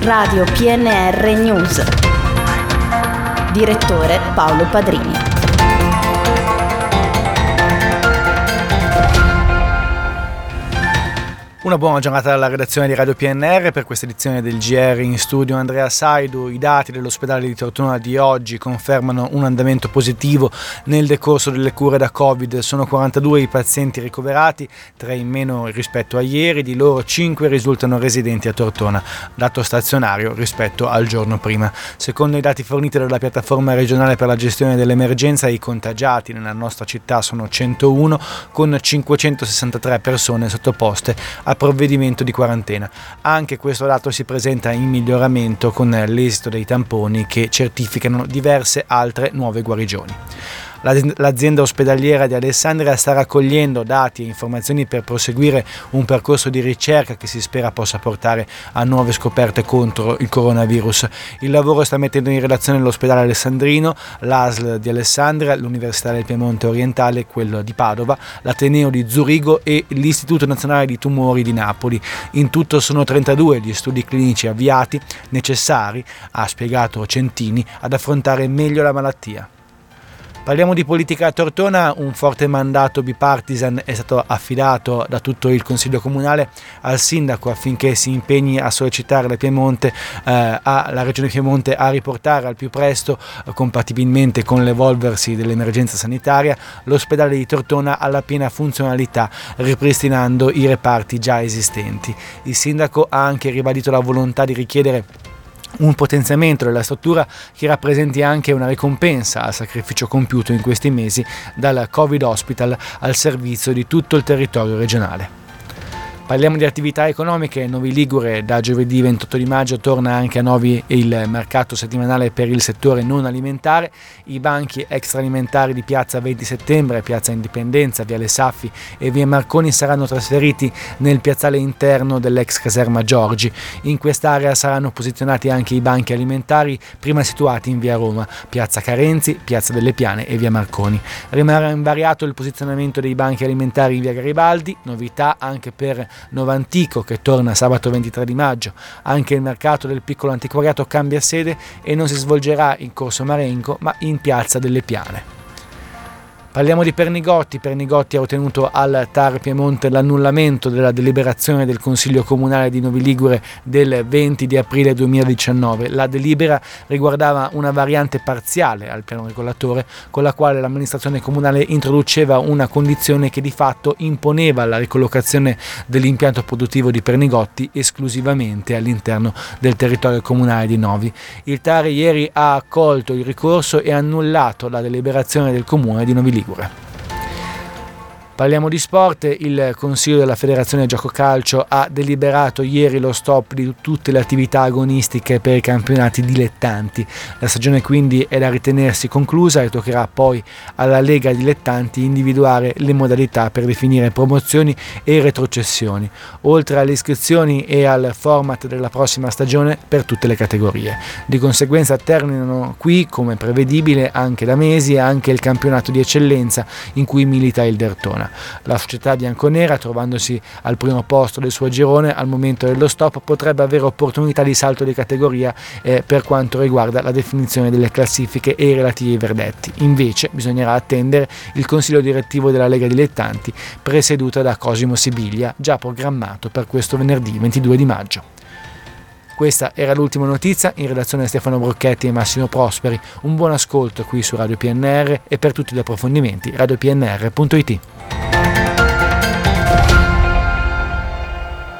Radio PNR News. Direttore Paolo Padrini. Una buona giornata dalla redazione di Radio PNR. Per questa edizione del GR in studio Andrea Saidu. I dati dell'ospedale di Tortona di oggi confermano un andamento positivo nel decorso delle cure da Covid. Sono 42 i pazienti ricoverati, 3 in meno rispetto a ieri, di loro 5 risultano residenti a Tortona, dato stazionario rispetto al giorno prima. Secondo i dati forniti dalla piattaforma regionale per la gestione dell'emergenza, i contagiati nella nostra città sono 101, con 563 persone sottoposte a provvedimento di quarantena. Anche questo dato si presenta in miglioramento con l'esito dei tamponi che certificano diverse altre nuove guarigioni. L'azienda ospedaliera di Alessandria sta raccogliendo dati e informazioni per proseguire un percorso di ricerca che si spera possa portare a nuove scoperte contro il coronavirus. Il lavoro sta mettendo in relazione l'ospedale alessandrino, l'ASL di Alessandria, l'Università del Piemonte Orientale, quello di Padova, l'Ateneo di Zurigo e l'Istituto Nazionale di Tumori di Napoli. In tutto sono 32 gli studi clinici avviati, necessari, ha spiegato Centini, ad affrontare meglio la malattia. Parliamo di politica a Tortona. Un forte mandato bipartisan è stato affidato da tutto il Consiglio Comunale al sindaco affinché si impegni a sollecitare la Regione Piemonte a riportare al più presto, compatibilmente con l'evolversi dell'emergenza sanitaria, l'ospedale di Tortona alla piena funzionalità, ripristinando i reparti già esistenti. Il sindaco ha anche ribadito la volontà di richiedere un potenziamento della struttura che rappresenti anche una ricompensa al sacrificio compiuto in questi mesi dal Covid Hospital al servizio di tutto il territorio regionale. Parliamo di attività economiche. Novi Ligure da giovedì 28 di maggio torna anche a Novi il mercato settimanale per il settore non alimentare. I banchi extraalimentari di piazza 20 settembre, piazza Indipendenza, viale Saffi e via Marconi saranno trasferiti nel piazzale interno dell'ex caserma Giorgi. In quest'area saranno posizionati anche i banchi alimentari prima situati in via Roma, piazza Carenzi, piazza delle Piane e via Marconi. Rimarrà invariato il posizionamento dei banchi alimentari in via Garibaldi, novità anche per Novantico che torna sabato 23 di maggio. Anche il mercato del piccolo antiquariato cambia sede e non si svolgerà in Corso Marengo ma in piazza delle Piane. Parliamo di Pernigotti. Pernigotti ha ottenuto al TAR Piemonte l'annullamento della deliberazione del Consiglio Comunale di Novi Ligure del 20 di aprile 2019. La delibera riguardava una variante parziale al piano regolatore con la quale l'amministrazione comunale introduceva una condizione che di fatto imponeva la ricollocazione dell'impianto produttivo di Pernigotti esclusivamente all'interno del territorio comunale di Novi. Il TAR ieri ha accolto il ricorso e annullato la deliberazione del Comune di Novi Ligure. Parliamo di sport. Il Consiglio della Federazione Gioco Calcio ha deliberato ieri lo stop di tutte le attività agonistiche per i campionati dilettanti. La stagione quindi è da ritenersi conclusa e toccherà poi alla Lega Dilettanti individuare le modalità per definire promozioni e retrocessioni, oltre alle iscrizioni e al format della prossima stagione per tutte le categorie. Di conseguenza terminano qui, come prevedibile anche da mesi, anche il campionato di eccellenza in cui milita il Dertona. La società bianconera, trovandosi al primo posto del suo girone al momento dello stop, potrebbe avere opportunità di salto di categoria per quanto riguarda la definizione delle classifiche e i relativi verdetti. Invece bisognerà attendere il consiglio direttivo della Lega Dilettanti presieduta da Cosimo Sibiglia, già programmato per questo venerdì 22 di maggio. Questa era l'ultima notizia. In redazione Stefano Brocchetti e Massimo Prosperi. Un buon ascolto qui su Radio PNR e per tutti gli approfondimenti radiopnr.it.